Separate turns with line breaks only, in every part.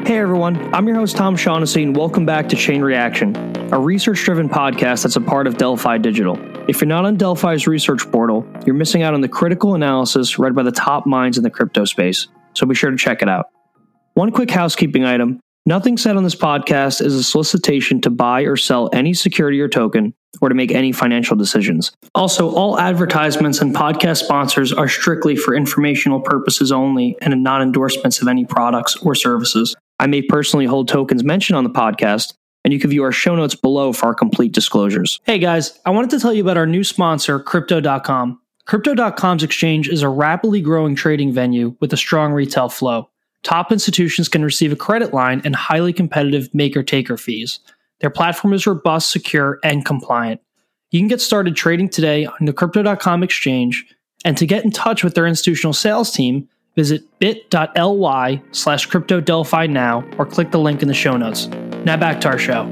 Hey everyone, I'm your host Tom Shaughnessy and welcome back to Chain Reaction, a research-driven podcast that's a part of Delphi Digital. If you're not on Delphi's research portal, you're missing out on the critical analysis read by the top minds in the crypto space, so be sure to check it out. One quick housekeeping item, nothing said on this podcast is a solicitation to buy or sell any security or token, or to make any financial decisions. Also, all advertisements and podcast sponsors are strictly for informational purposes only and not endorsements of any products or services. I may personally hold tokens mentioned on the podcast, and you can view our show notes below for our complete disclosures. Hey guys, I wanted to tell you about our new sponsor, Crypto.com. Crypto.com's exchange is a rapidly growing trading venue with a strong retail flow. Top institutions can receive a credit line and highly competitive maker-taker fees. Their platform is robust, secure, and compliant. You can get started trading today on the Crypto.com exchange, and to get in touch with their institutional sales team, visit bit.ly/CryptoDelphi now or click the link in the show notes. Now back to our show.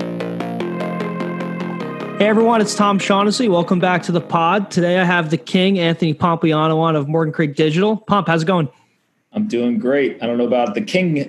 Hey everyone, it's Tom Shaughnessy. Welcome back to the pod. Today I have the king, Anthony Pompliano, on of Morgan Creek Digital. Pomp, how's it going?
I'm doing great. I don't know about the king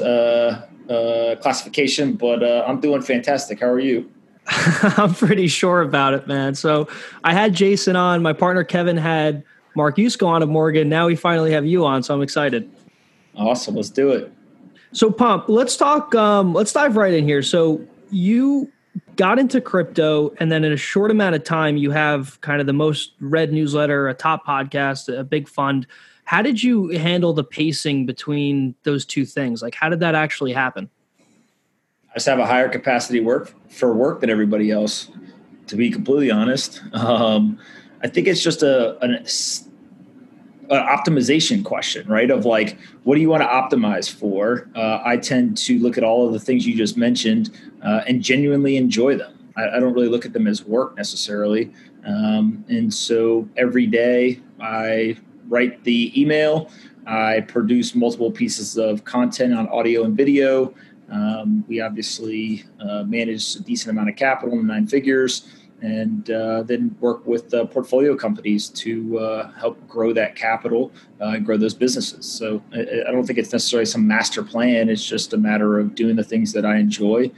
classification, but I'm doing fantastic. How are you?
I'm pretty sure about it, man. So I had Jason on. My partner Kevin had Mark Yusko on of Morgan. Now we finally have you on, so I'm excited.
Awesome. Let's do it.
So Pomp, let's talk. Let's dive right in here. So you got into crypto, and then in a short amount of time, you have kind of the most read newsletter, a top podcast, a big fund. How did you handle the pacing between those two things? Like, how did that actually happen?
I just have a higher capacity work than everybody else, to be completely honest. I think it's just an optimization question, right? Of like, what do you want to optimize for? I tend to look at all of the things you just mentioned and genuinely enjoy them. I don't really look at them as work necessarily. And so every day I write the email, I produce multiple pieces of content on audio and video. We obviously manage a decent amount of capital in 9 figures, and then work with portfolio companies to help grow that capital and grow those businesses. So I don't think it's necessarily some master plan. It's just a matter of doing the things that I enjoy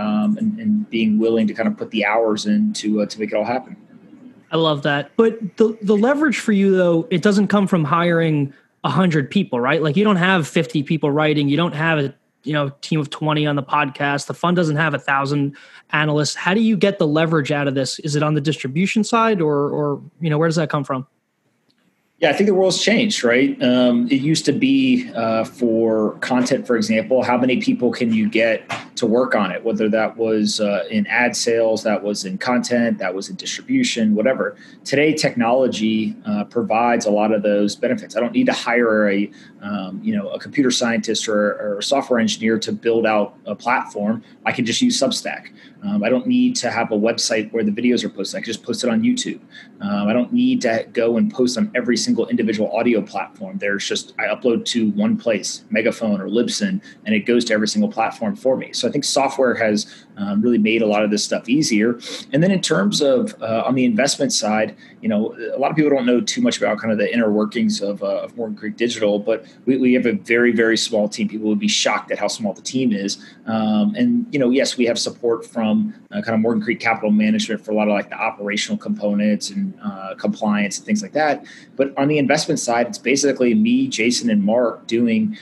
and being willing to kind of put the hours in to make it all happen.
I love that. But the leverage for you, though, it doesn't come from hiring 100 people, right? Like you don't have 50 people writing. You don't have a team of 20 on the podcast. The fund doesn't have 1,000 analysts. How do you get the leverage out of this? Is it on the distribution side or where does that come from?
Yeah, I think the world's changed, right? It used to be for content, for example, how many people can you get to work on it? Whether that was in ad sales, that was in content, that was in distribution, whatever. Today, technology provides a lot of those benefits. I don't need to hire a computer scientist or a software engineer to build out a platform. I can just use Substack. I don't need to have a website where the videos are posted. I can just post it on YouTube. I don't need to go and post on every single individual audio platform. I upload to one place, Megaphone or Libsyn, and it goes to every single platform for me. So I think software has really made a lot of this stuff easier. And then in terms of on the investment side, a lot of people don't know too much about kind of the inner workings of Morgan Creek Digital, but we have a very, very small team. People would be shocked at how small the team is. Yes, we have support from kind of Morgan Creek Capital Management for a lot of like the operational components and compliance and things like that. But on the investment side, it's basically me, Jason, and Mark doing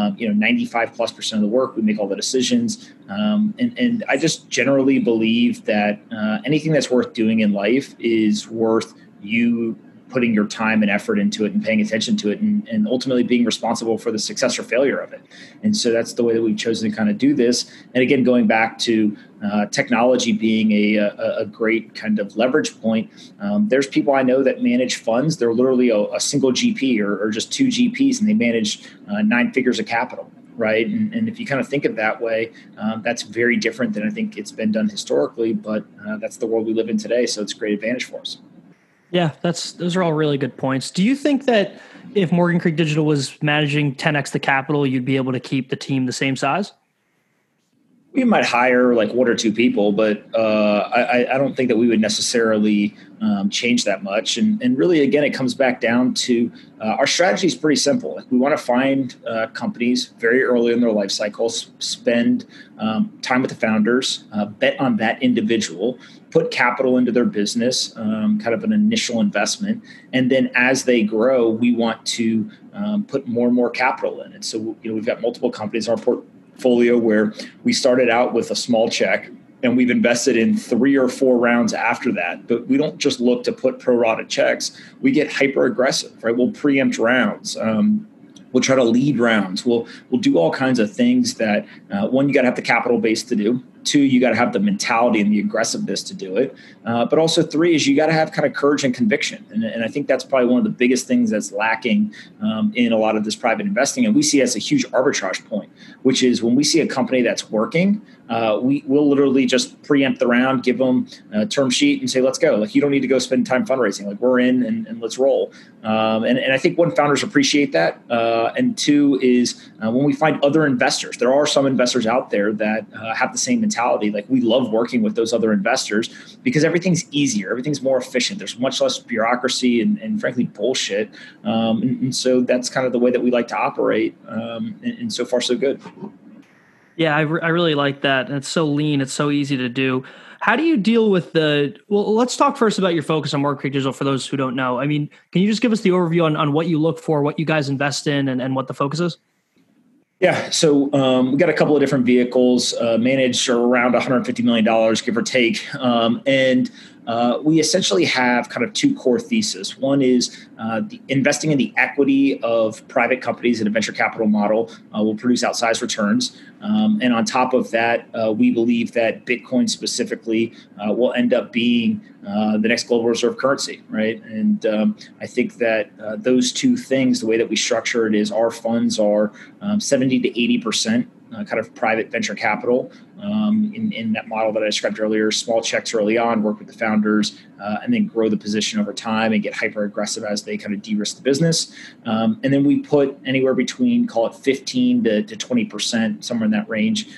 95+% of the work. We make all the decisions. And I just generally believe that anything that's worth doing in life is worth you putting your time and effort into it and paying attention to it and ultimately being responsible for the success or failure of it. And so that's the way that we've chosen to kind of do this. And again, going back to technology being a great kind of leverage point, there's people I know that manage funds. They're literally a single GP or just 2 GPs, and they manage 9 figures of capital. Right. And if you kind of think of that way, that's very different than I think it's been done historically. But that's the world we live in today. So it's a great advantage for us.
Yeah, those are all really good points. Do you think that if Morgan Creek Digital was managing 10x the capital, you'd be able to keep the team the same size?
We might hire like one or two people, but I don't think that we would necessarily change that much. And really, again, it comes back down to our strategy is pretty simple. Like we want to find companies very early in their life cycles, spend time with the founders, bet on that individual, put capital into their business, kind of an initial investment. And then as they grow, we want to put more and more capital in it. So, we've got multiple companies in our portfolio where we started out with a small check and we've invested in 3 or 4 rounds after that. But we don't just look to put pro rata checks. We get hyper aggressive, right? We'll preempt rounds. We'll try to lead rounds. We'll do all kinds of things that, one, you got to have the capital base to do. 2, you got to have the mentality and the aggressiveness to do it. But also 3 is you got to have kind of courage and conviction. And I think that's probably one of the biggest things that's lacking in a lot of this private investing. And we see it as a huge arbitrage point, which is when we see a company that's working, we'll literally just preempt the round, give them a term sheet and say, let's go. Like, you don't need to go spend time fundraising. Like, we're in and let's roll. And I think, one, founders appreciate that. And 2 is when we find other investors, there are some investors out there that have the same mentality. Like, we love working with those other investors because everything's easier. Everything's more efficient. There's much less bureaucracy and frankly, bullshit. And so that's kind of the way that we like to operate. And so far, so good.
Yeah, I really like that. And it's so lean. It's so easy to do. How do you deal with let's talk first about your focus on Mortgage Creek Digital for those who don't know. I mean, can you just give us the overview on what you look for, what you guys invest in, and what the focus is?
Yeah, so we got a couple of different vehicles, managed around $150 million, give or take. And we essentially have kind of 2 core theses. One is investing in the equity of private companies in a venture capital model will produce outsized returns. And on top of that, we believe that Bitcoin specifically will end up being the next global reserve currency, right? And I think that those 2 things, the way that we structure it is our funds are 70 to 80% kind of private venture capital in that model that I described earlier, small checks early on, work with the founders, and then grow the position over time and get hyper aggressive as they kind of de-risk the business. And then we put anywhere between, call it 15 to 20%, somewhere in that range,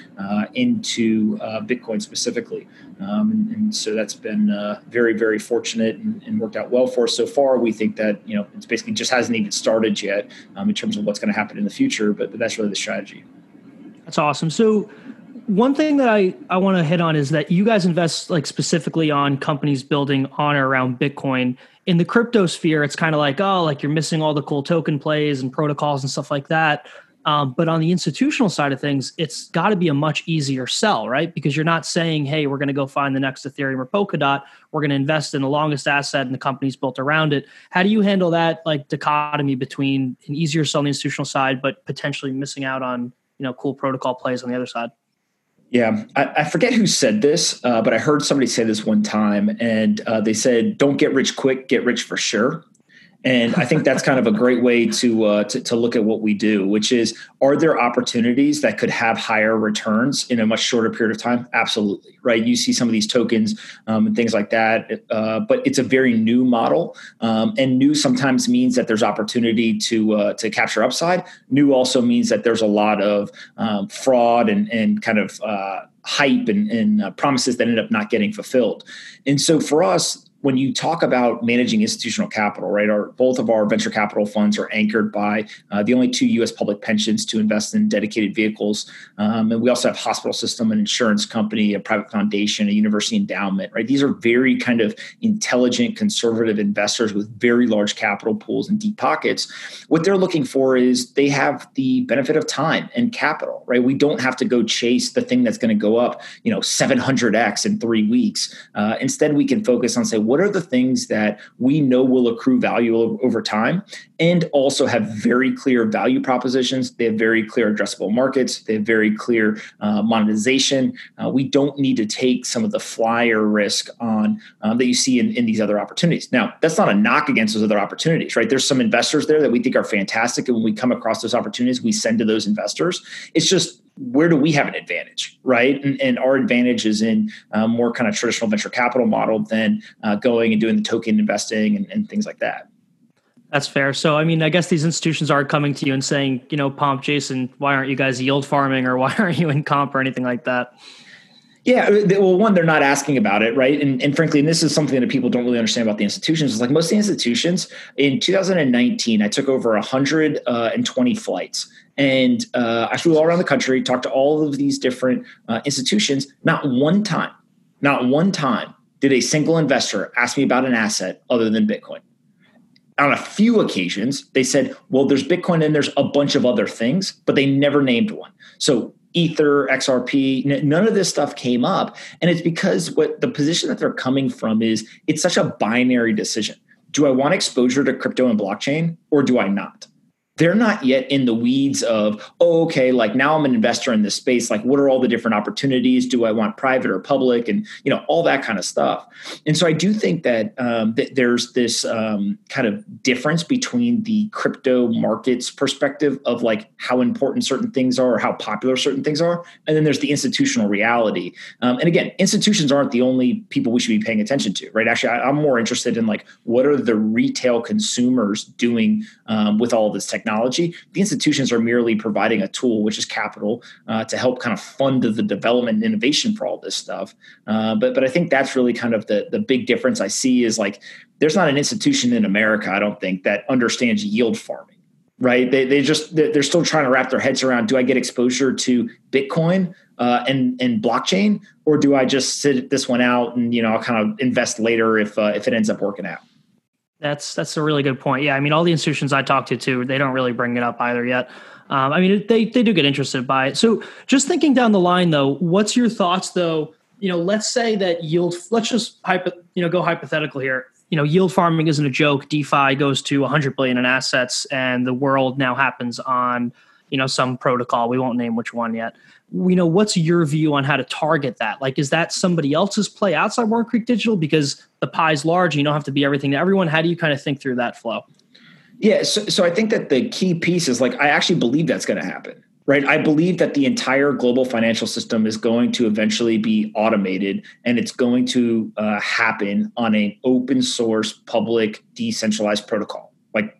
into Bitcoin specifically. And so that's been very, very fortunate and worked out well for us so far. We think that, it's basically just hasn't even started yet in terms of what's going to happen in the future, but that's really the strategy.
That's awesome. So one thing that I want to hit on is that you guys invest like specifically on companies building on or around Bitcoin. In the crypto sphere, it's kind of like, you're missing all the cool token plays and protocols and stuff like that. But on the institutional side of things, it's got to be a much easier sell, right? Because you're not saying, hey, we're going to go find the next Ethereum or Polkadot. We're going to invest in the longest asset and the companies built around it. How do you handle that like dichotomy between an easier sell on the institutional side, but potentially missing out on cool protocol plays on the other side?
Yeah, I forget who said this, but I heard somebody say this one time, and they said, "Don't get rich quick, get rich for sure." And I think that's kind of a great way to look at what we do, which is, are there opportunities that could have higher returns in a much shorter period of time? Absolutely, right? You see some of these tokens and things like that, but it's a very new model, and new sometimes means that there's opportunity to capture upside. New also means that there's a lot of fraud and kind of hype and promises that end up not getting fulfilled. And so for us, when you talk about managing institutional capital, right, both of our venture capital funds are anchored by the only 2 U.S. public pensions to invest in dedicated vehicles. And we also have hospital system, an insurance company, a private foundation, a university endowment, right? These are very kind of intelligent, conservative investors with very large capital pools and deep pockets. What they're looking for is they have the benefit of time and capital, right? We don't have to go chase the thing that's going to go up, 700x in 3 weeks. Instead, we can focus on, say, what are the things that we know will accrue value over time and also have very clear value propositions? They have very clear addressable markets. They have very clear monetization. We don't need to take some of the flyer risk on that you see in these other opportunities. Now, that's not a knock against those other opportunities, right? There's some investors there that we think are fantastic. And when we come across those opportunities, we send to those investors. It's just, where do we have an advantage, right? And our advantage is in more kind of traditional venture capital model than going and doing the token investing and things like that.
That's fair. So, I mean, I guess these institutions are coming to you and saying, Pomp, Jason, why aren't you guys yield farming, or why aren't you in comp or anything like that?
Yeah, well, one, they're not asking about it, right? And frankly, and this is something that people don't really understand about the institutions. Is like most of the institutions in 2019, I took over 120 flights, and I flew all around the country, talked to all of these different institutions. Not one time did a single investor ask me about an asset other than Bitcoin. On a few occasions, they said, well, there's Bitcoin and there's a bunch of other things, but they never named one. So Ether, XRP, none of this stuff came up. And it's because what the position that they're coming from is it's such a binary decision. Do I want exposure to crypto and blockchain, or do I not? They're not yet in the weeds of, okay, like now I'm an investor in this space. Like, what are all the different opportunities? Do I want private or public? And, all that kind of stuff. And so I do think that, that there's this kind of difference between the crypto markets perspective of like how important certain things are or how popular certain things are. And then there's the institutional reality. And again, institutions aren't the only people we should be paying attention to, right? Actually, I'm more interested in like, what are the retail consumers doing with all of this technology? The institutions are merely providing a tool, which is capital, to help kind of fund the development and innovation for all this stuff. But I think that's really kind of the big difference I see is like there's not an institution in America, I don't think, that understands yield farming, right? They're still trying to wrap their heads around, do I get exposure to Bitcoin and blockchain, or do I just sit this one out and I'll kind of invest later if it ends up working out?
That's a really good point. Yeah, I mean, all the institutions I talk to too, they don't really bring it up either yet. I mean, they do get interested by it. So just thinking down the line, though, what's your thoughts, though? Let's say that let's just go hypothetical here. Yield farming isn't a joke. DeFi goes to 100 billion in assets, and the world now happens on some protocol. We won't name which one yet. What's your view on how to target that? Like, is that somebody else's play outside Warren Creek Digital because the pie's large and you don't have to be everything to everyone? How do you kind of think through that flow?
Yeah. So I think that the key piece is like, I actually believe that's going to happen, right? I believe that the entire global financial system is going to eventually be automated, and it's going to happen on an open source, public, decentralized protocol. Like,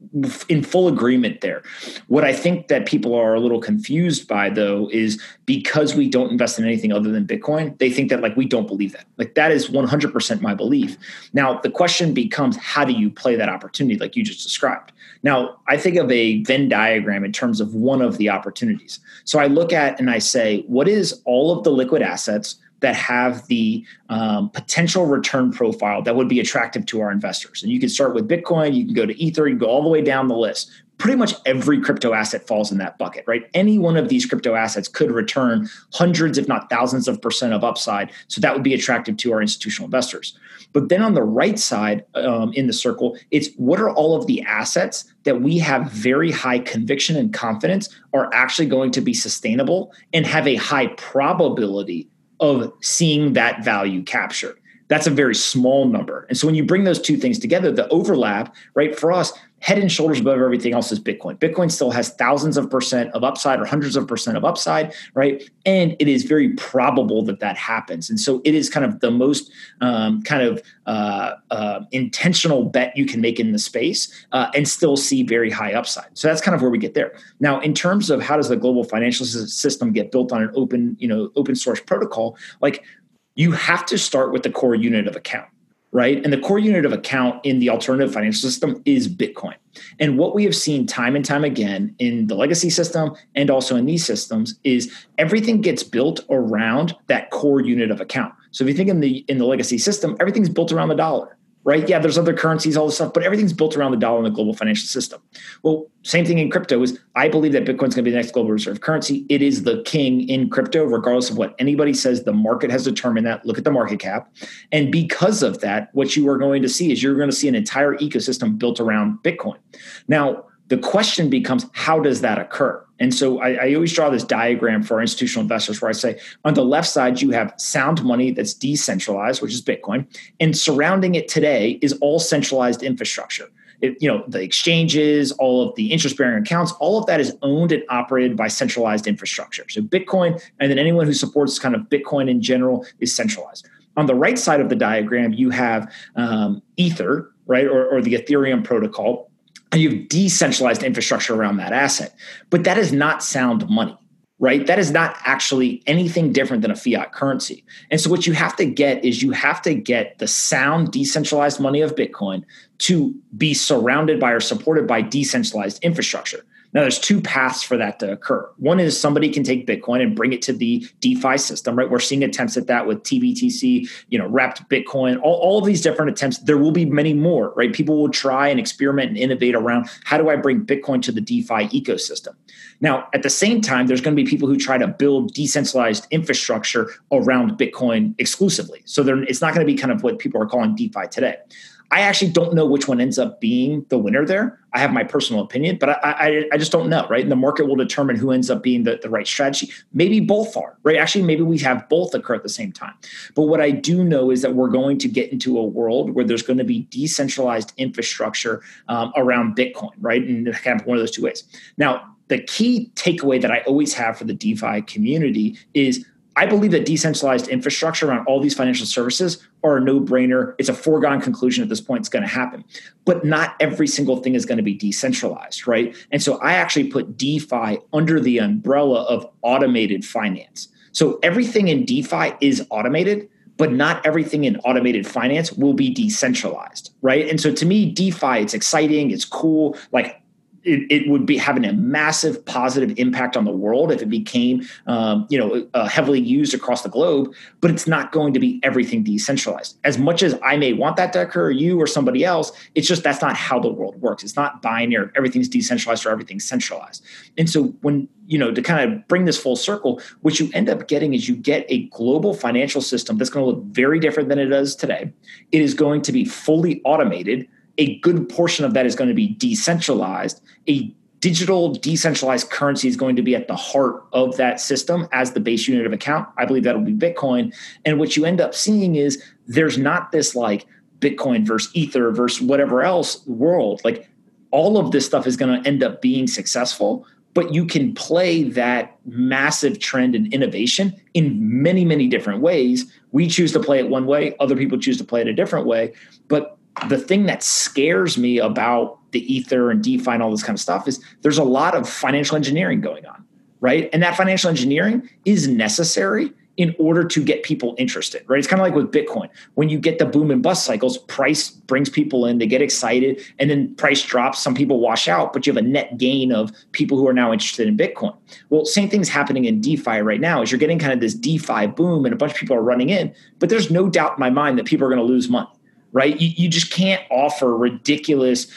in full agreement there. What I think that people are a little confused by, though, is because we don't invest in anything other than Bitcoin, they think that like we don't believe that. Like, that is 100% my belief. Now, the question becomes, how do you play that opportunity like you just described? Now, I think of a Venn diagram in terms of one of the opportunities. So I look at and I say, what is all of the liquid assets that have the potential return profile that would be attractive to our investors? And you can start with Bitcoin, you can go to Ether, you can go all the way down the list. Pretty much every crypto asset falls in that bucket, right? Any one of these crypto assets could return hundreds, if not thousands of % of upside. So that would be attractive to our institutional investors. But then on the right side in the circle, it's what are all of the assets that we have very high conviction and confidence are actually going to be sustainable and have a high probability of seeing that value captured. That's a very small number. And so when you bring those two things together, the overlap, right, for us, head and shoulders above everything else is Bitcoin. Bitcoin still has thousands of % of upside or hundreds of % of upside, right? And it is very probable that that happens. And so it is kind of the most intentional bet you can make in the space and still see very high upside. So that's kind of where we get there. Now, in terms of how does the global financial system get built on an open source protocol, like you have to start with the core unit of account. Right. And the core unit of account in the alternative financial system is Bitcoin. And what we have seen time and time again in the legacy system and also in these systems is everything gets built around that core unit of account. So if you think in the legacy system, everything's built around the dollar. Right? Yeah, there's other currencies, all this stuff, but everything's built around the dollar in the global financial system. Well, same thing in crypto is I believe that Bitcoin's going to be the next global reserve currency. It is the king in crypto, regardless of what anybody says. The market has determined that. Look at the market cap. And because of that, what you are going to see is you're going to see an entire ecosystem built around Bitcoin. Now, the question becomes, how does that occur? And so I always draw this diagram for our institutional investors where I say on the left side, you have sound money that's decentralized, which is Bitcoin. And surrounding it today is all centralized infrastructure. The exchanges, all of the interest-bearing accounts, all of that is owned and operated by centralized infrastructure. So Bitcoin, and then anyone who supports kind of Bitcoin in general is centralized. On the right side of the diagram, you have Ether, right, or the Ethereum protocol. and you have decentralized infrastructure around that asset. But that is not sound money, right? That is not actually anything different than a fiat currency. And so what you have to get is you have to get the sound decentralized money of Bitcoin to be surrounded by or supported by decentralized infrastructure. Now, there's two paths for that to occur. One is somebody can take Bitcoin and bring it to the DeFi system, right? We're seeing attempts at that with TBTC, wrapped Bitcoin, all of these different attempts. There will be many more, right? People will try and experiment and innovate around how do I bring Bitcoin to the DeFi ecosystem. Now, at the same time, there's going to be people who try to build decentralized infrastructure around Bitcoin exclusively. So it's not going to be kind of what people are calling DeFi today. I actually don't know which one ends up being the winner there. I have my personal opinion, but I just don't know, right? And the market will determine who ends up being the right strategy. Maybe both are, right? Actually, maybe we have both occur at the same time. But what I do know is that we're going to get into a world where there's going to be decentralized infrastructure around Bitcoin, right? And kind of one of those two ways. Now, the key takeaway that I always have for the DeFi community is I believe that decentralized infrastructure around all these financial services are a no-brainer. It's a foregone conclusion at this point. It's going to happen. But not every single thing is going to be decentralized, right? And so I actually put DeFi under the umbrella of automated finance. So everything in DeFi is automated, but not everything in automated finance will be decentralized, right? And so to me, DeFi, it's exciting, it's cool. Like, it would be having a massive positive impact on the world if it became, heavily used across the globe. But it's not going to be everything decentralized. As much as I may want that to occur, you or somebody else, it's just that's not how the world works. It's not binary. Everything's decentralized or everything's centralized. And so when to kind of bring this full circle, what you end up getting is you get a global financial system that's going to look very different than it does today. It is going to be fully automated. A good portion of that is going to be decentralized. A digital decentralized currency is going to be at the heart of that system as the base unit of account. I believe that'll be Bitcoin. And what you end up seeing is there's not this like Bitcoin versus Ether versus whatever else world. Like all of this stuff is going to end up being successful, but you can play that massive trend and innovation in many, many different ways. We choose to play it one way. Other people choose to play it a different way. But the thing that scares me about the Ether and DeFi and all this kind of stuff is there's a lot of financial engineering going on, right? And that financial engineering is necessary in order to get people interested, right? It's kind of like with Bitcoin. When you get the boom and bust cycles, price brings people in, they get excited, and then price drops, some people wash out, but you have a net gain of people who are now interested in Bitcoin. Well, same thing's happening in DeFi right now is you're getting kind of this DeFi boom and a bunch of people are running in, but there's no doubt in my mind that people are going to lose money. Right? You just can't offer ridiculous,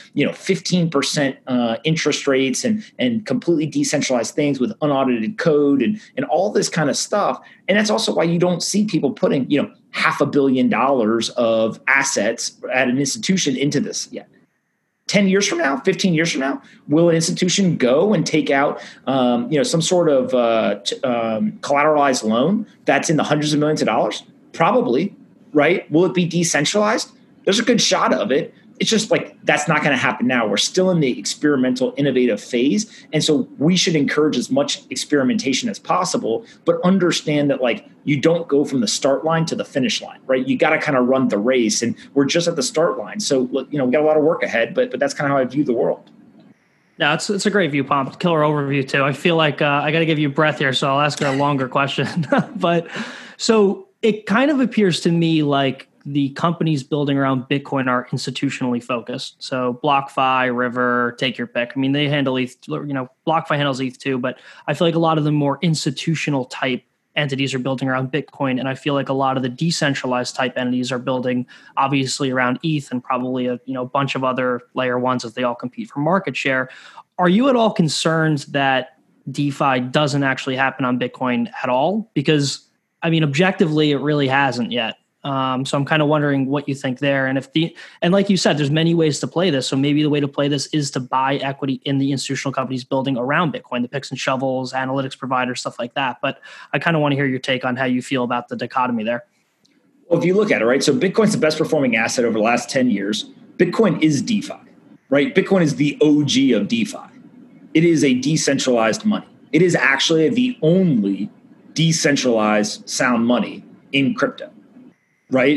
15% interest rates and completely decentralized things with unaudited code and all this kind of stuff. And that's also why you don't see people putting, $500 million of assets at an institution into this yet. 10 years from now, 15 years from now, will an institution go and take out, some sort of collateralized loan that's in the hundreds of millions of dollars? Probably, right? Will it be decentralized? There's a good shot of it. It's just like that's not going to happen now. We're still in the experimental, innovative phase. And so we should encourage as much experimentation as possible, but understand that like you don't go from the start line to the finish line, right? You got to kind of run the race and we're just at the start line. So, we got a lot of work ahead, but that's kind of how I view the world.
Yeah, it's a great view, Pomp. Killer overview too. I feel like I got to give you breath here, so I'll ask a longer question. But so it kind of appears to me like the companies building around Bitcoin are institutionally focused. So BlockFi, River, take your pick. I mean, they handle ETH, BlockFi handles ETH too, but I feel like a lot of the more institutional type entities are building around Bitcoin. And I feel like a lot of the decentralized type entities are building obviously around ETH and probably a bunch of other layer ones as they all compete for market share. Are you at all concerned that DeFi doesn't actually happen on Bitcoin at all? Because objectively, it really hasn't yet. So I'm kind of wondering what you think there. And like you said, there's many ways to play this. So maybe the way to play this is to buy equity in the institutional companies building around Bitcoin, the picks and shovels, analytics providers, stuff like that. But I kind of want to hear your take on how you feel about the dichotomy there.
Well, if you look at it, right, so Bitcoin's the best performing asset over the last 10 years. Bitcoin is DeFi, right? Bitcoin is the OG of DeFi. It is a decentralized money. It is actually the only decentralized sound money in crypto. Right?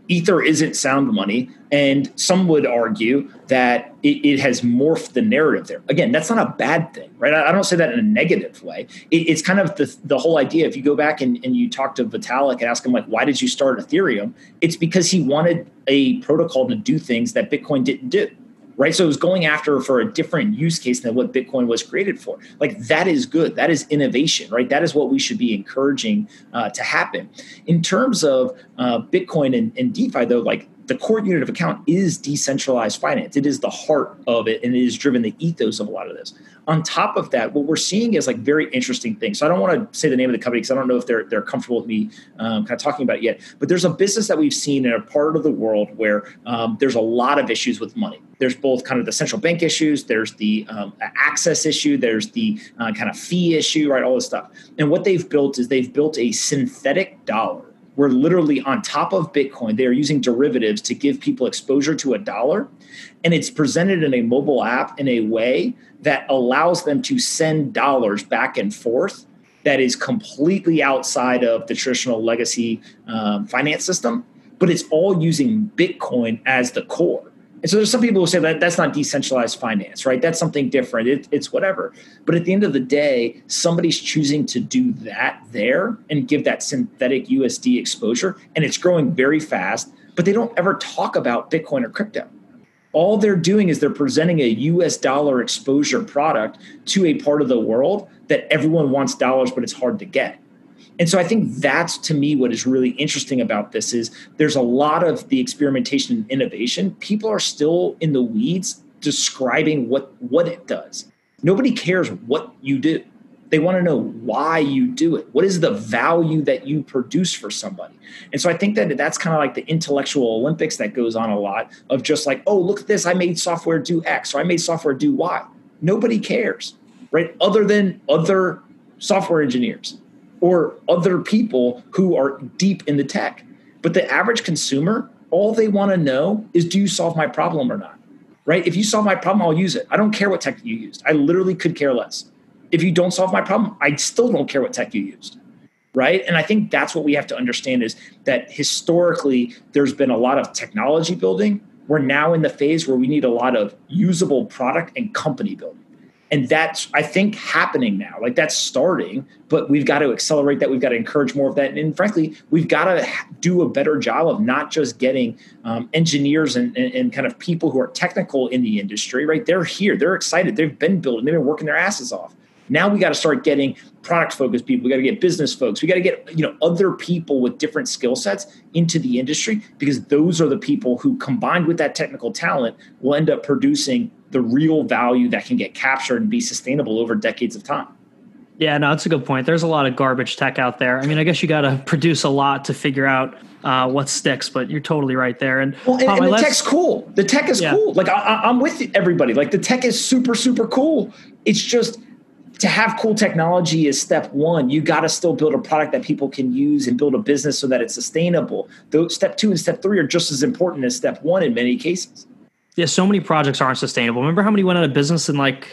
Ether isn't sound money, and some would argue that it has morphed the narrative there. Again, that's not a bad thing, right? I don't say that in a negative way. It's kind of the whole idea. If you go back and you talk to Vitalik and ask him, like, why did you start Ethereum? It's because he wanted a protocol to do things that Bitcoin didn't do. Right. So it was going after for a different use case than what Bitcoin was created for. Like, that is good. That is innovation, right? That is what we should be encouraging to happen. In terms of Bitcoin and DeFi, though, like, the core unit of account is decentralized finance. It is the heart of it, and it has driven the ethos of a lot of this. On top of that, what we're seeing is like very interesting things. So I don't want to say the name of the company because I don't know if they're comfortable with me kind of talking about it yet. But there's a business that we've seen in a part of the world where there's a lot of issues with money. There's both kind of the central bank issues, there's the access issue, there's the kind of fee issue, right? All this stuff. And what they've built is they've built a synthetic dollar where literally on top of Bitcoin, they are using derivatives to give people exposure to a dollar. And it's presented in a mobile app in a way that allows them to send dollars back and forth that is completely outside of the traditional legacy finance system, but it's all using Bitcoin as the core. And so there's some people who say that that's not decentralized finance, right? That's something different. It's whatever. But at the end of the day, somebody's choosing to do that there and give that synthetic USD exposure. And it's growing very fast, but they don't ever talk about Bitcoin or crypto. All they're doing is they're presenting a US dollar exposure product to a part of the world that everyone wants dollars, but it's hard to get. And so I think that's, to me, what is really interesting about this is there's a lot of the experimentation and innovation. People are still in the weeds describing what it does. Nobody cares what you do. They want to know why you do it. What is the value that you produce for somebody? And so I think that that's kind of like the intellectual Olympics that goes on a lot of just like, oh, look at this. I made software do X, or I made software do Y. Nobody cares, right? Other than other software engineers or other people who are deep in the tech. But the average consumer, all they want to know is, do you solve my problem or not? Right? If you solve my problem, I'll use it. I don't care what tech you used. I literally could care less. If you don't solve my problem, I still don't care what tech you used. Right? And I think that's what we have to understand is that historically, there's been a lot of technology building. We're now in the phase where we need a lot of usable product and company building. And that's, I think, happening now. Like, that's starting, but we've got to accelerate that. We've got to encourage more of that. And frankly, we've got to do a better job of not just getting engineers and kind of people who are technical in the industry, right? They're here. They're excited. They've been building. They've been working their asses off. Now we got to start getting product-focused people. We got to get business folks. We got to get other people with different skill sets into the industry, because those are the people who, combined with that technical talent, will end up producing the real value that can get captured and be sustainable over decades of time.
Yeah, no, that's a good point. There's a lot of garbage tech out there. I mean, I guess you got to produce a lot to figure out what sticks, but you're totally right there. And
the tech's cool. The tech is cool. Like, I'm with everybody. Like, the tech is super, super cool. It's just, to have cool technology is step one. You got to still build a product that people can use and build a business so that it's sustainable. Those step 2 and step 3 are just as important as step 1 in many cases.
Yeah, so many projects aren't sustainable. Remember how many went out of business in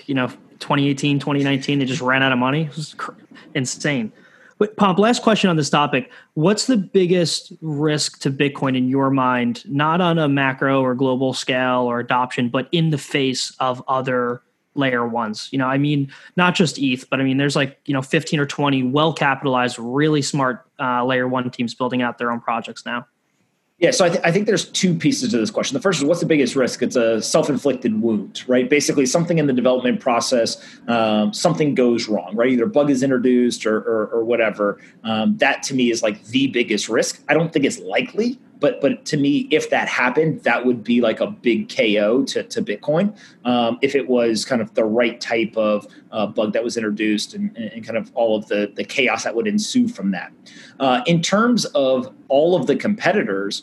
2018, 2019? They just ran out of money. It was insane. But Pomp, last question on this topic. What's the biggest risk to Bitcoin in your mind, not on a macro or global scale or adoption, but in the face of other layer ones? I mean, not just ETH, but I mean, there's 15 or 20 well-capitalized, really smart layer one teams building out their own projects now.
Yeah, so I think there's 2 pieces to this question. The first is, what's the biggest risk? It's a self-inflicted wound, right? Basically, something in the development process, something goes wrong, right? Either a bug is introduced or whatever. That, to me, is like the biggest risk. I don't think it's likely, but to me, if that happened, that would be like a big KO to Bitcoin. If it was kind of the right type of bug that was introduced and kind of all of the chaos that would ensue from that. In terms of all of the competitors,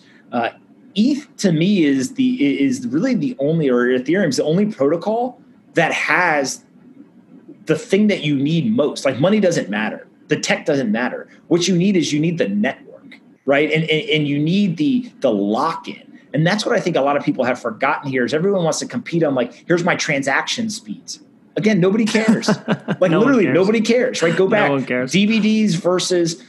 ETH to me is really the only, or Ethereum is the only protocol that has the thing that you need most. Like, money doesn't matter. The tech doesn't matter. What you need is the network, right? And you need the lock-in. And that's what I think a lot of people have forgotten here is everyone wants to compete on, like, here's my transaction speeds. Again, nobody cares. Like literally nobody cares, right? Go back.
No one cares.
DVDs versus,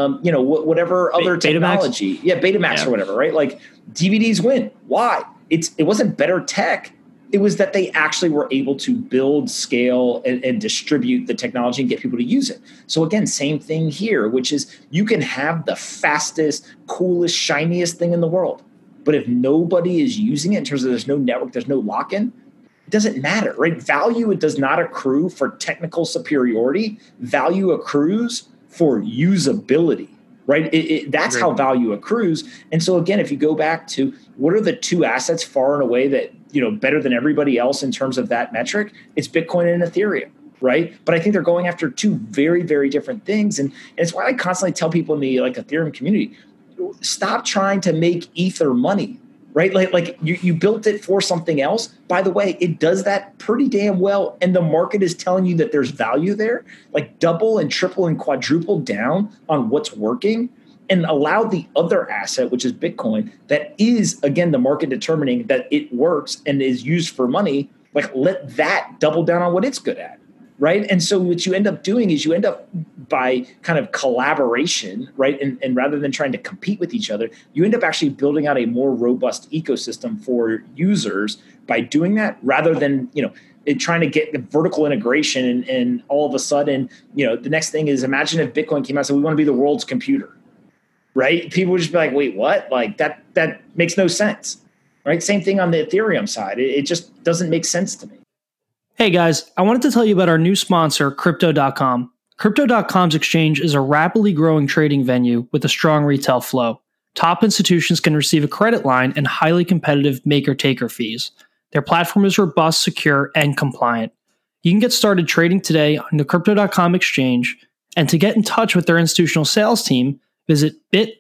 whatever other technology.
Betamax?
Yeah, Betamax or whatever, right? Like DVDs win. Why? It wasn't better tech. It was that they actually were able to build, scale, and distribute the technology and get people to use it. So again, same thing here, which is you can have the fastest, coolest, shiniest thing in the world. But if nobody is using it in terms of there's no network, there's no lock-in, it doesn't matter, right? Value, it does not accrue for technical superiority. Value accrues for usability, right? That's how value accrues. And so again, if you go back to what are the two assets far and away that, better than everybody else in terms of that metric, it's Bitcoin and Ethereum, right? But I think they're going after two very, very different things. And it's why I constantly tell people in the Ethereum community, stop trying to make Ether money, right? Like you built it for something else. By the way, it does that pretty damn well. And the market is telling you that there's value there. Like double and triple and quadruple down on what's working and allow the other asset, which is Bitcoin, that is, again, the market determining that it works and is used for money. Like let that double down on what it's good at. Right. And so what you end up doing is you end up by kind of collaboration, right? And rather than trying to compete with each other, you end up actually building out a more robust ecosystem for users by doing that rather than, trying to get the vertical integration. And all of a sudden, the next thing is imagine if Bitcoin came out and said, we want to be the world's computer, right? People would just be like, wait, what? Like that makes no sense, right? Same thing on the Ethereum side. It just doesn't make sense to me.
Hey guys, I wanted to tell you about our new sponsor, Crypto.com. Crypto.com's exchange is a rapidly growing trading venue with a strong retail flow. Top institutions can receive a credit line and highly competitive maker-taker fees. Their platform is robust, secure, and compliant. You can get started trading today on the Crypto.com exchange, and to get in touch with their institutional sales team, visit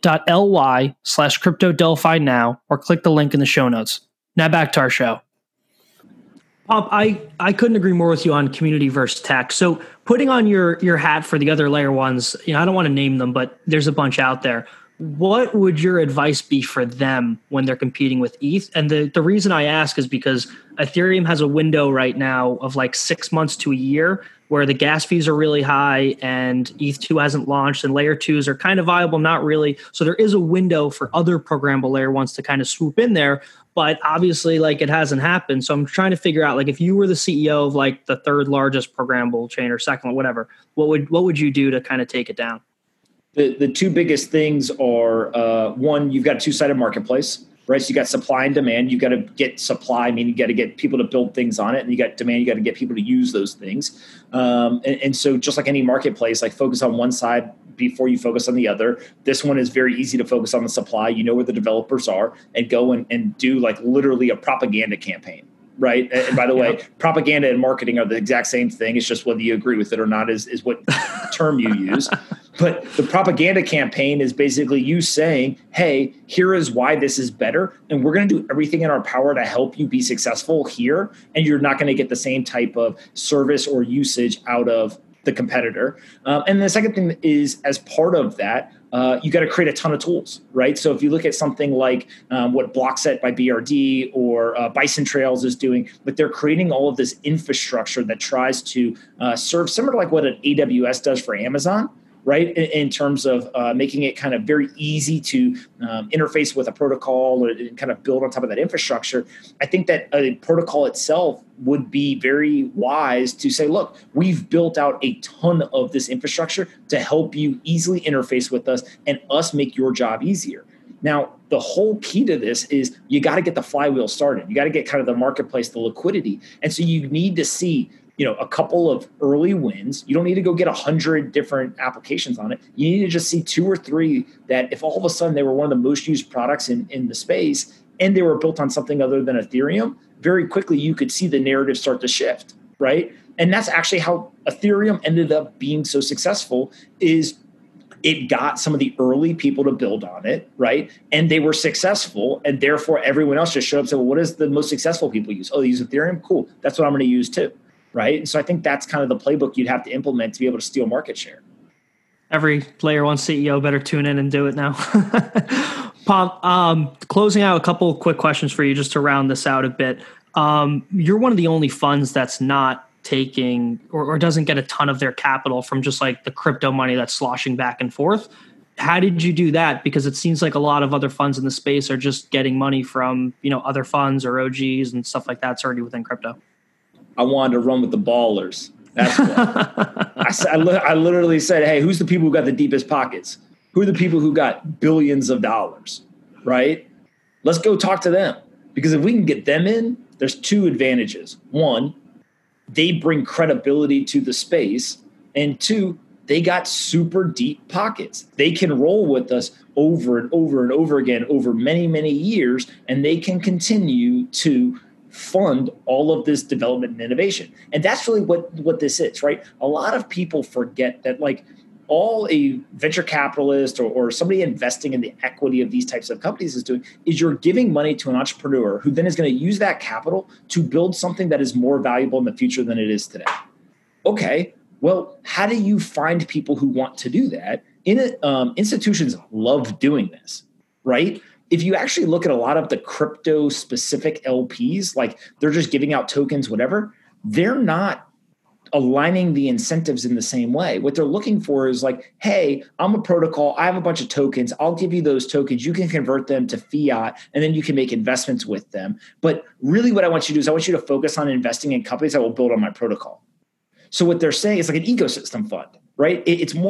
bit.ly/CryptoDelphi now or click the link in the show notes. Now back to our show. Pop, I couldn't agree more with you on community versus tech. So putting on your hat for the other layer ones, I don't want to name them, but there's a bunch out there. What would your advice be for them when they're competing with ETH? And the reason I ask is because Ethereum has a window right now of like 6 months to a year where the gas fees are really high and ETH2 hasn't launched and layer 2s are kind of viable, not really. So there is a window for other programmable layer 1s to kind of swoop in there. But obviously, like, it hasn't happened. So I'm trying to figure out, like, if you were the CEO of like the third largest programmable chain or second, whatever, what would you do to kind of take it down?
The two biggest things are one, you've got a two-sided marketplace, right? So you got supply and demand. You got to get supply, meaning you got to get people to build things on it, and you got demand. You got to get people to use those things. And so just like any marketplace, like focus on one side before you focus on the other. This one is very easy to focus on the supply. You know where the developers are and go and do like literally a propaganda campaign. Right. And by the way, propaganda and marketing are the exact same thing. It's just whether you agree with it or not is what term you use. But the propaganda campaign is basically you saying, hey, here is why this is better. And we're going to do everything in our power to help you be successful here. And you're not going to get the same type of service or usage out of the competitor. And the second thing is, as part of that, you got to create a ton of tools, right? So if you look at something like what Blockset by BRD or Bison Trails is doing, but they're creating all of this infrastructure that tries to serve similar to like what an AWS does for Amazon, right? In terms of making it kind of very easy to interface with a protocol or kind of build on top of that infrastructure. I think that a protocol itself would be very wise to say, look, we've built out a ton of this infrastructure to help you easily interface with us and us make your job easier. Now, the whole key to this is you got to get the flywheel started. You got to get kind of the marketplace, the liquidity. And so you need to see a couple of early wins. You don't need to go get 100 different applications on it. You need to just see 2 or 3 that if all of a sudden they were one of the most used products in the space and they were built on something other than Ethereum, very quickly you could see the narrative start to shift, right? And that's actually how Ethereum ended up being so successful is it got some of the early people to build on it, right? And they were successful, and therefore everyone else just showed up and said, well, what does the most successful people use? Oh, they use Ethereum? Cool. That's what I'm going to use too. Right. And so I think that's kind of the playbook you'd have to implement to be able to steal market share.
Every layer 1 CEO better tune in and do it now. Pop, closing out a couple of quick questions for you just to round this out a bit. You're one of the only funds that's not taking or doesn't get a ton of their capital from just like the crypto money that's sloshing back and forth. How did you do that? Because it seems like a lot of other funds in the space are just getting money from, other funds or OGs and stuff like that's already within crypto.
I wanted to run with the ballers. That's what I literally said, hey, who's the people who got the deepest pockets? Who are the people who got billions of dollars, right? Let's go talk to them. Because if we can get them in, there's two advantages. One, they bring credibility to the space. And two, they got super deep pockets. They can roll with us over and over and over again over many, many years, and they can continue to fund all of this development and innovation. And that's really what this is, right? A lot of people forget that, like, all a venture capitalist or somebody investing in the equity of these types of companies is doing is you're giving money to an entrepreneur who then is going to use that capital to build something that is more valuable in the future than it is today. Okay, well, how do you find people who want to do that? Institutions love doing this, right? If you actually look at a lot of the crypto specific LPs, like they're just giving out tokens, whatever, they're not aligning the incentives in the same way. What they're looking for is like, hey, I'm a protocol. I have a bunch of tokens. I'll give you those tokens. You can convert them to fiat, and then you can make investments with them. But really what I want you to do is I want you to focus on investing in companies that will build on my protocol. So what they're saying is like an ecosystem fund, right?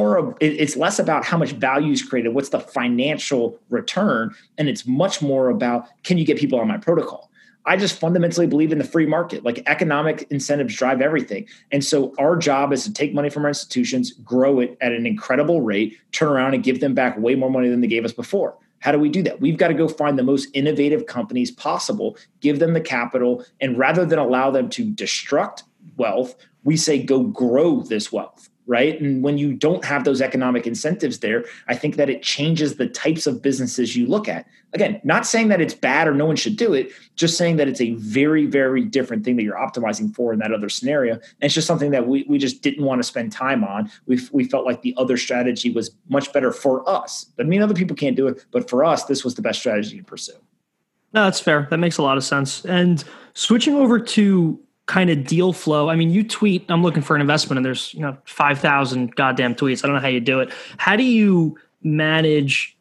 It's less about how much value is created, what's the financial return, and it's much more about, can you get people on my protocol? I just fundamentally believe in the free market. Like, economic incentives drive everything. And so our job is to take money from our institutions, grow it at an incredible rate, turn around and give them back way more money than they gave us before. How do we do that? We've got to go find the most innovative companies possible, give them the capital, and rather than allow them to destruct wealth, we say go grow this wealth. Right. And when you don't have those economic incentives there, I think that it changes the types of businesses you look at. Again, not saying that it's bad or no one should do it, just saying that it's a very, very different thing that you're optimizing for in that other scenario. And it's just something that we just didn't want to spend time on. We felt like the other strategy was much better for us. Doesn't mean other people can't do it, but for us, this was the best strategy to pursue.
No, that's fair. That makes a lot of sense. And switching over to kind of deal flow. I mean, you tweet, I'm looking for an investment, and there's 5,000 goddamn tweets. I don't know how you do it. How do you manage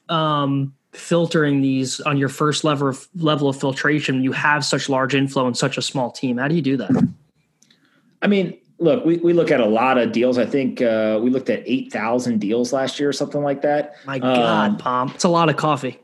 filtering these on your first level of filtration? You have such large inflow and such a small team. How do you do that?
I mean, look, we look at a lot of deals. I think we looked at 8,000 deals last year or something like that.
My God, Pom, it's a lot of coffee.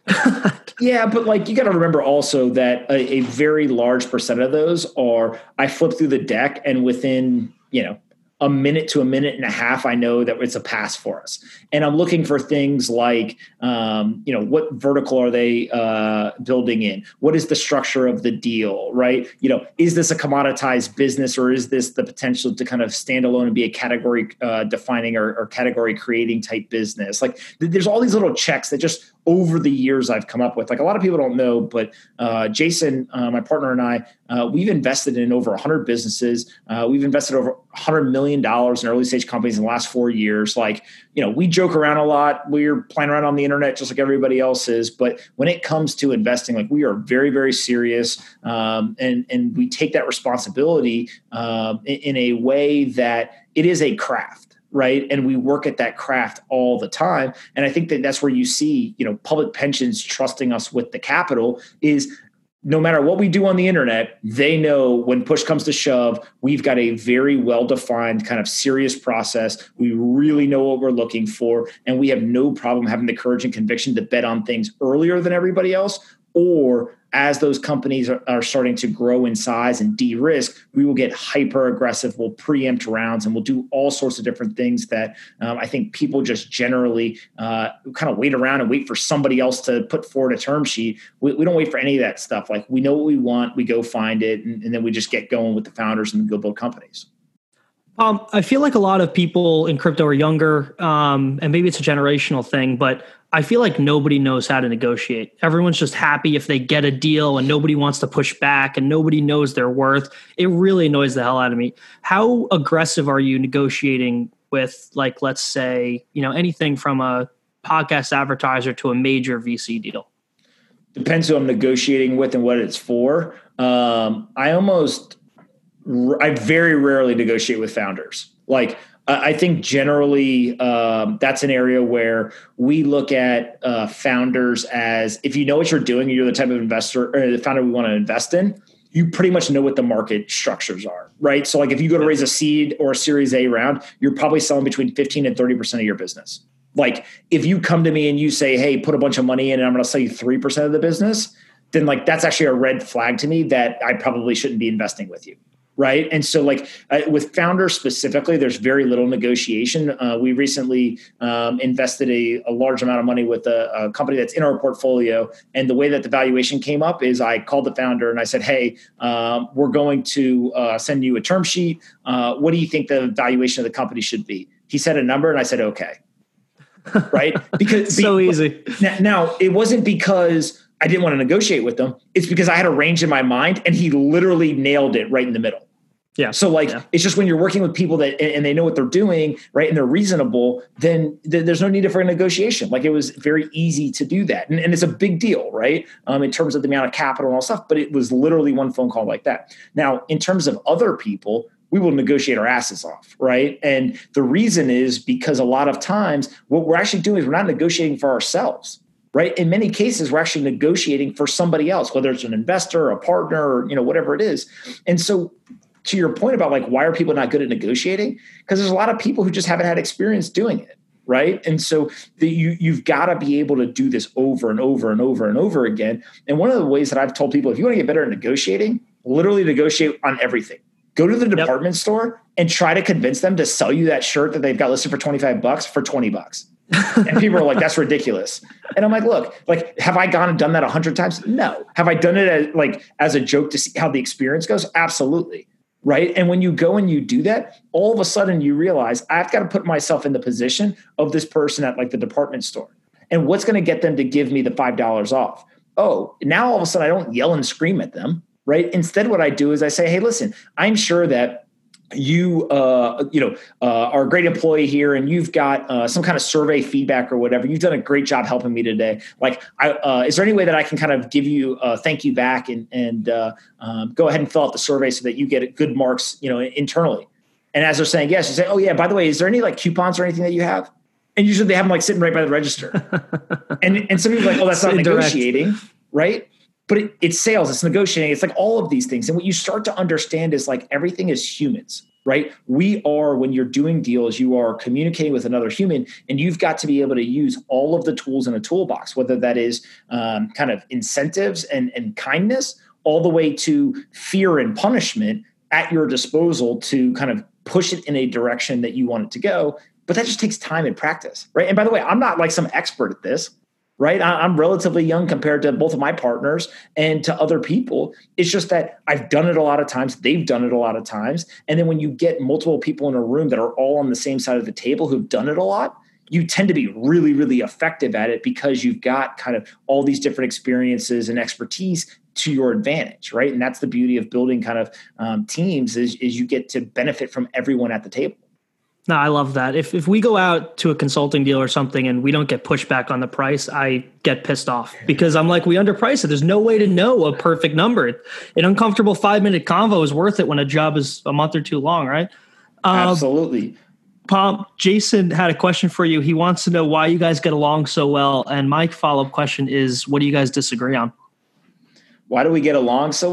Yeah, but like, you got to remember also that a very large percent of those are, I flip through the deck and within, a minute to a minute and a half, I know that it's a pass for us. And I'm looking for things like, what vertical are they building in? What is the structure of the deal, right? Is this a commoditized business, or is this the potential to kind of stand alone and be a category defining or category creating type business? Like, there's all these little checks that just over the years I've come up with. Like, a lot of people don't know, but Jason, my partner, and I, we've invested in over 100 businesses. We've invested over $100 million in early stage companies in the last 4 years. Like, we joke around a lot. We're playing around on the internet just like everybody else is. But when it comes to investing, like, we are very, very serious. And we take that responsibility in a way that it is a craft. Right. And we work at that craft all the time. And I think that that's where you see, public pensions trusting us with the capital is, no matter what we do on the internet, they know when push comes to shove, we've got a very well-defined kind of serious process. We really know what we're looking for, and we have no problem having the courage and conviction to bet on things earlier than everybody else, or as those companies are starting to grow in size and de-risk, we will get hyper aggressive. We'll preempt rounds, and we'll do all sorts of different things that I think people just generally kind of wait around and wait for somebody else to put forward a term sheet. We don't wait for any of that stuff. Like, we know what we want, we go find it, and then we just get going with the founders and go build companies.
I feel like a lot of people in crypto are younger, and maybe it's a generational thing, but I feel like nobody knows how to negotiate. Everyone's just happy if they get a deal, and nobody wants to push back, and nobody knows their worth. It really annoys the hell out of me. How aggressive are you negotiating with, like, let's say, anything from a podcast advertiser to a major VC deal?
Depends who I'm negotiating with and what it's for. I almost I very rarely negotiate with founders. Like, I think generally that's an area where we look at founders as, if you know what you're doing, you're the type of investor or the founder we want to invest in, you pretty much know what the market structures are, right? So like if you go to raise a seed or a Series A round, you're probably selling between 15 and 30% of your business. Like if you come to me and you say, hey, put a bunch of money in and I'm going to sell you 3% of the business, then like that's actually a red flag to me that I probably shouldn't be investing with you. Right. And so like with founders specifically, there's very little negotiation. We recently invested a large amount of money with a company that's in our portfolio. And the way that the valuation came up is I called the founder and I said, hey, we're going to send you a term sheet. What do you think the valuation of the company should be? He said a number and I said, okay. Right. Because
so easy.
Now, it wasn't because I didn't want to negotiate with them. It's because I had a range in my mind and he literally nailed it right in the middle.
Yeah.
So like, It's just when you're working with people that, and they know what they're doing, right. And they're reasonable, then there's no need for a negotiation. Like it was very easy to do that. And it's a big deal, right. In terms of the amount of capital and all stuff, but it was literally one phone call like that. Now, in terms of other people, we will negotiate our asses off, right? And the reason is because a lot of times what we're actually doing is we're not negotiating for ourselves, right? In many cases, we're actually negotiating for somebody else, whether it's an investor, a partner, or whatever it is. And so to your point about like, why are people not good at negotiating? Because there's a lot of people who just haven't had experience doing it, right? And so you've got to be able to do this over and over and over and over again. And one of the ways that I've told people, if you want to get better at negotiating, literally negotiate on everything. Go to the department store and try to convince them to sell you that shirt that they've got listed for $25 for $20. And people are like, that's ridiculous. And I'm like, look, like, have I gone and done that 100 times? No. Have I done it as a joke to see how the experience goes? Absolutely. Right. And when you go and you do that, all of a sudden you realize I've got to put myself in the position of this person at like the department store. And what's going to get them to give me the $5 off? Oh, now all of a sudden I don't yell and scream at them. Right. Instead, what I do is I say, hey, listen, I'm sure that you, are a great employee here and you've got some kind of survey feedback or whatever. You've done a great job helping me today. Like, is there any way that I can kind of give you thank you back and go ahead and fill out the survey so that you get good marks, internally? And as they're saying yes, you say, oh, yeah, by the way, is there any like coupons or anything that you have? And usually they have them like sitting right by the register. and some people are like, oh, that's not negotiating. Right. But it's sales, it's negotiating, it's like all of these things. And what you start to understand is like everything is humans, right? We are, when you're doing deals, you are communicating with another human and you've got to be able to use all of the tools in a toolbox, whether that is kind of incentives and kindness, all the way to fear and punishment at your disposal to kind of push it in a direction that you want it to go. But that just takes time and practice, right? And by the way, I'm not like some expert at this. Right. I'm relatively young compared to both of my partners and to other people. It's just that I've done it a lot of times. They've done it a lot of times. And then when you get multiple people in a room that are all on the same side of the table who've done it a lot, you tend to be really, really effective at it because you've got kind of all these different experiences and expertise to your advantage. Right. And that's the beauty of building kind of teams is you get to benefit from everyone at the table.
No, I love that. If we go out to a consulting deal or something and we don't get pushback on the price, I get pissed off because I'm like, we underprice it. There's no way to know a perfect number. An uncomfortable 5-minute convo is worth it when a job is a month or two long, right?
Absolutely.
Jason had a question for you. He wants to know why you guys get along so well. And my follow-up question is, what do you guys disagree on?
Why do we get along so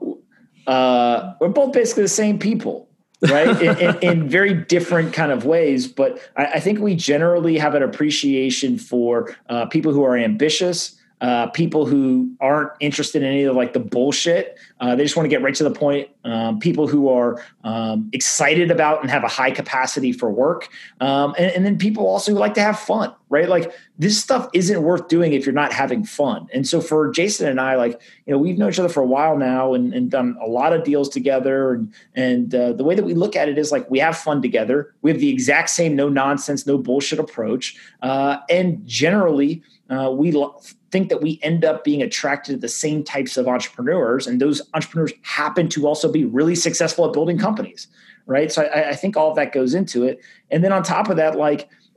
well? We're both basically the same people. Right. in very different kind of ways. But I think we generally have an appreciation for people who are ambitious, people who aren't interested in any of like the bullshit. They just want to get right to the point. People who are excited about and have a high capacity for work. And then people also who like to have fun, right? Like this stuff isn't worth doing if you're not having fun. And so for Jason and I, like, we've known each other for a while now and done a lot of deals together. And the way that we look at it is like, we have fun together. We have the exact same, no nonsense, no bullshit approach. And generally we think that we end up being attracted to the same types of entrepreneurs. And those entrepreneurs happen to also be really successful at building companies. Right. So I think all of that goes into it. And then on top of that, like,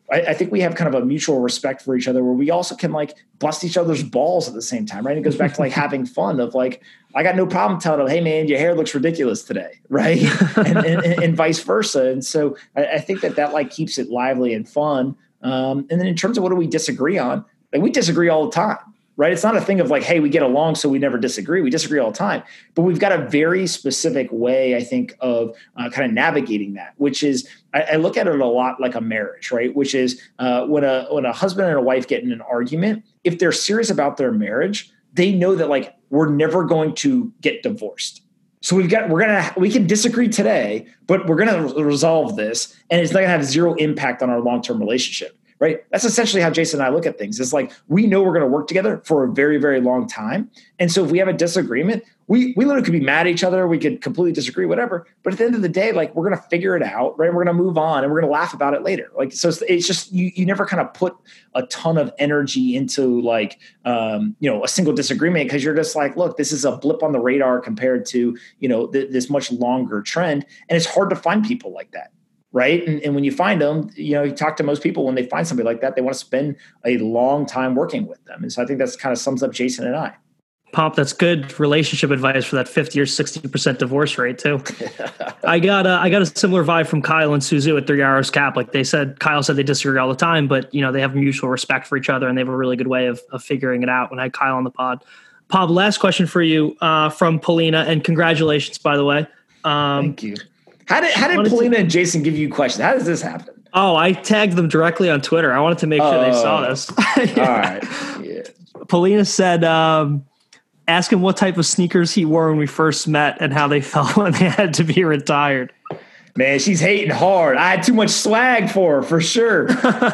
I think we have kind of a mutual respect for each other where we also can like bust each other's balls at the same time, right? It goes back to like having fun of like, I got no problem telling them, hey man, your hair looks ridiculous today. Right. and vice versa. And so I think that like keeps it lively and fun. And then in terms of what do we disagree on, like we disagree all the time. Right. It's not a thing of like, hey, we get along, so we never disagree. We disagree all the time. But we've got a very specific way, I think, of kind of navigating that, which is I look at it a lot like a marriage, right? Which is when a husband and a wife get in an argument, if they're serious about their marriage, they know that like we're never going to get divorced. So we can disagree today, but we're going to resolve this, and it's not going to have zero impact on our long-term relationship. Right. That's essentially how Jason and I look at things. It's like we know we're going to work together for a very, very long time. And so if we have a disagreement, we literally could be mad at each other. We could completely disagree, whatever. But at the end of the day, like we're going to figure it out. Right. We're going to move on and we're going to laugh about it later. Like, so it's just you never kind of put a ton of energy into like, a single disagreement because you're just like, look, this is a blip on the radar compared to, this much longer trend. And it's hard to find people like that. Right. And when you find them, you talk to most people when they find somebody like that, they want to spend a long time working with them. And so I think that's kind of sums up Jason and I.
Pop, that's good relationship advice for that 50 or 60% divorce rate too. I got a similar vibe from Kyle and Suzu at 3 Hours Cap. Like Kyle said they disagree all the time, but they have mutual respect for each other and they have a really good way of figuring it out when I had Kyle on the pod. Pop, last question for you from Polina, and congratulations, by the way.
Thank you. How did Polina and Jason give you questions? How does this happen?
Oh, I tagged them directly on Twitter. I wanted to make sure they saw this.
Yeah. All right. Yeah.
Polina said, ask him what type of sneakers he wore when we first met and how they felt when they had to be retired.
Man, she's hating hard. I had too much swag for her, for sure.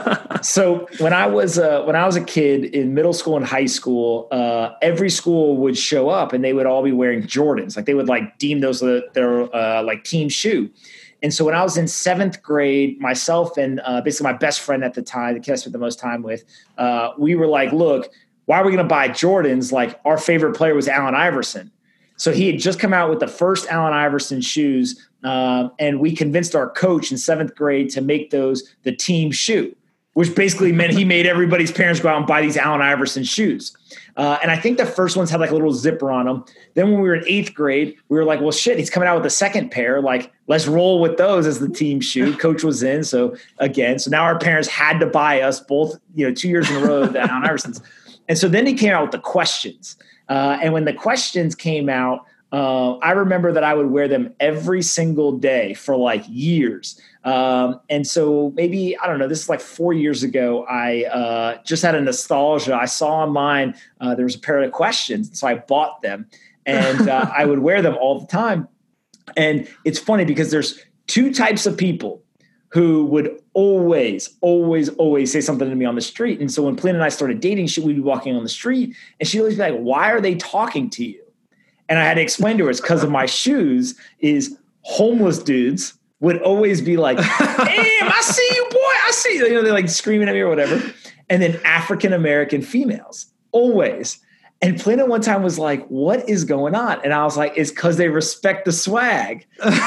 So when I was a kid in middle school and high school, every school would show up and they would all be wearing Jordans. Like they would like deem those their like team shoe. And so when I was in 7th grade, myself and basically my best friend at the time, the kid I spent the most time with, we were like, look, why are we going to buy Jordans? Like our favorite player was Allen Iverson. So he had just come out with the first Allen Iverson shoes, and we convinced our coach in 7th grade to make those the team shoe, which basically meant he made everybody's parents go out and buy these Allen Iverson shoes. And I think the first ones had like a little zipper on them. Then when we were in 8th grade, we were like, well, shit, he's coming out with a second pair. Like, let's roll with those as the team shoe. Coach was in. So now our parents had to buy us both, 2 years in a row, the Allen Iversons. And so then he came out with the questions. And when the questions came out, I remember that I would wear them every single day for like years. And so maybe, I don't know, this is like 4 years ago. I just had a nostalgia. I saw online there was a pair of questions. So I bought them and I would wear them all the time. And it's funny because there's two types of people who would always say something to me on the street. And so when Polina and I started dating, we'd be walking on the street and she'd always be like, why are they talking to you? And I had to explain to her it's because of my shoes. Is homeless dudes would always be like, damn, I see you, boy. I see you. They're like screaming at me or whatever. And then African-American females, always. And Polina one time was like, what is going on? And I was like, it's because they respect the swag.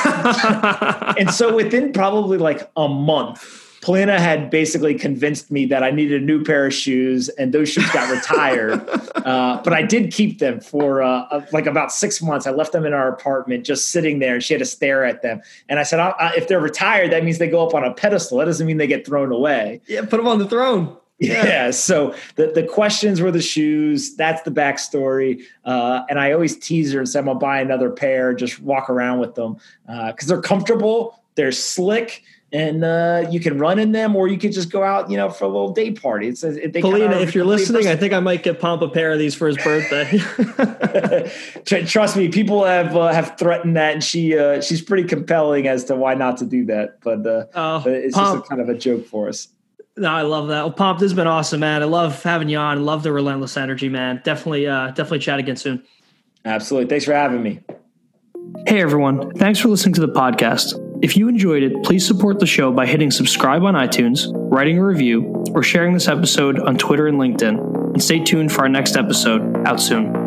And so within probably like a month, Polina had basically convinced me that I needed a new pair of shoes, and those shoes got retired. But I did keep them for like about 6 months. I left them in our apartment just sitting there, and she had to stare at them. And I said, if they're retired, that means they go up on a pedestal. That doesn't mean they get thrown away.
Yeah, put them on the throne.
Yeah. So the questions were the shoes. That's the backstory. And I always tease her and say, I'm going to buy another pair, just walk around with them because they're comfortable. They're slick. And you can run in them, or you could just go out, for a little day party.
Polina, if you're listening, I think I might get Pomp a pair of these for his birthday.
Trust me, people have threatened that, and she's pretty compelling as to why not to do that. But it's Pomp, just kind of a joke for us.
No, I love that. Well, Pomp, this has been awesome, man. I love having you on. I love the relentless energy, man. Definitely chat again soon.
Absolutely. Thanks for having me.
Hey, everyone. Thanks for listening to the podcast. If you enjoyed it, please support the show by hitting subscribe on iTunes, writing a review, or sharing this episode on Twitter and LinkedIn. And stay tuned for our next episode, out soon.